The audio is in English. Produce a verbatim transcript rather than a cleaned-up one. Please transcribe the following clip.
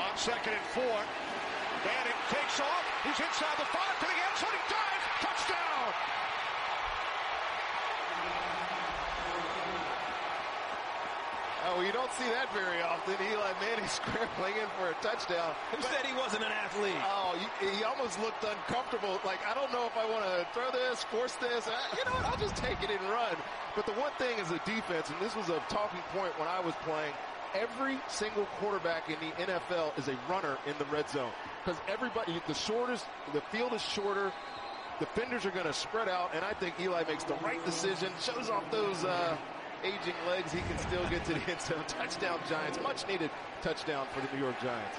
on second and four. Manning takes off. He's inside the five to the end zone. He dives. Touchdown. Oh, well, you don't see that very often. Eli Manning scrambling in for a touchdown. Who but, said he wasn't an athlete? Oh, he, he almost looked uncomfortable. Like, I don't know if I want to throw this, force this. I, you know what? I'll just take it and run. But the one thing is the defense, and this was a talking point when I was playing, every single quarterback in the N F L is a runner in the red zone. Because everybody, the shortest, the field is shorter. Defenders are going to spread out, and I think Eli makes the right decision, shows off those uh, aging legs. He can still get to the end zone. Touchdown, Giants. Much needed touchdown for the New York Giants.